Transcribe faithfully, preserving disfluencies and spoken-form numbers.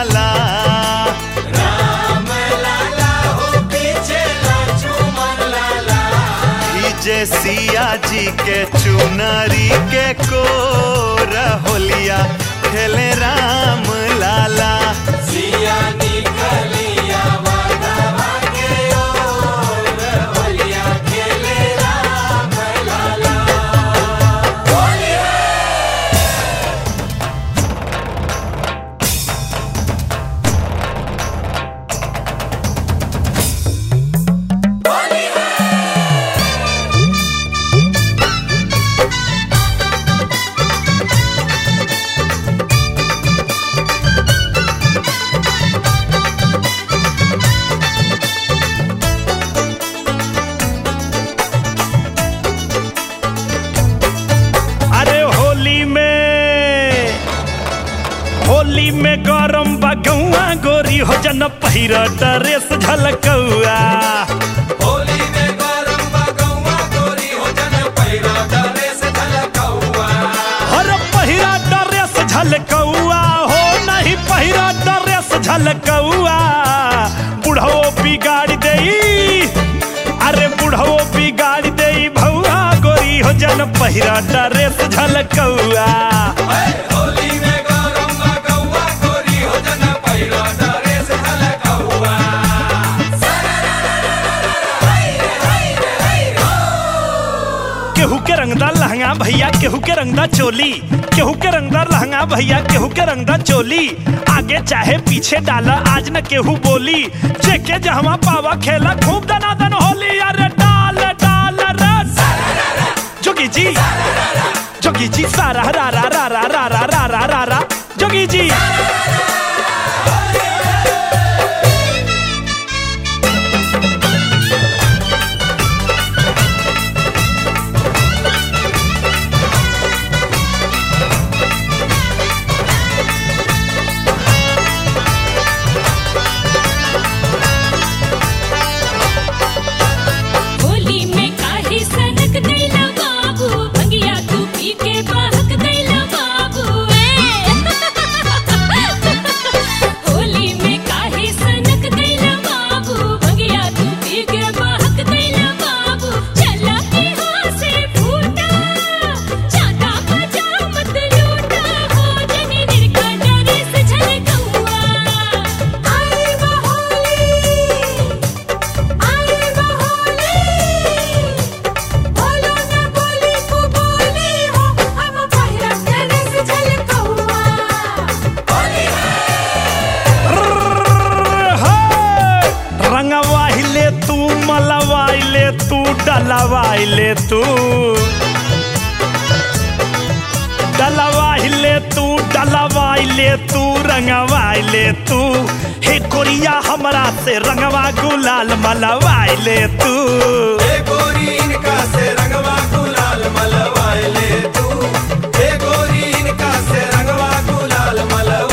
लाला, राम लाला हो पीछे लक्ष्मण लाला। भीजे सिया जी के चुनरी के कोर होलिया खेले राम लाला। सिया निकलिया माधवा के ओर होलिया खेले राम लाला। होली होली में गरम बगौआ गोरी हो जन पहिरा ड्रेस झलकौआ। होली में गरम बगौआ गोरी हो जन पहिरा ड्रेस झलकौआ। हर पहिरा ड्रेस झलकौआ हो नहीं पहिरा ड्रेस झलकौआ। बुढ़ो बिगाड़ देई, अरे बुढ़ो बिगाड़ देई भौआ गोरी हो जन पहिरा ड्रेस झलकौआ। होली में गरम बगौआ गोरी हो जन पहिरा ड्रेस झलकौआ। केहू के रंगदार लहंगा भैया, केहू के रंगदार चोली, केहू के रंगदार लहंगा भैया, केहू के रंगदार चोली। आगे चाहे पीछे डाला आज न केहू बोली, जेके जहवा पावा खेला खूब दनादन होली। अरे डाल डाल रस जोगी जी, जोगी जी सारा रा रा रा रा रा रा रा रा रा रा जोगी जी। रंगवाइले तू मलवाइले तू डलवाइले तू, डलवाइले तू डलवाइले तू रंगवाइले तू। हे कोरिया हमरा से रंगवा गुलाल मलवाइले तू। हे गोरी इनका से रंगवा गुलाल मलवाइले तू। हे गोरी इनका से रंगवा गुलाल मलवाइले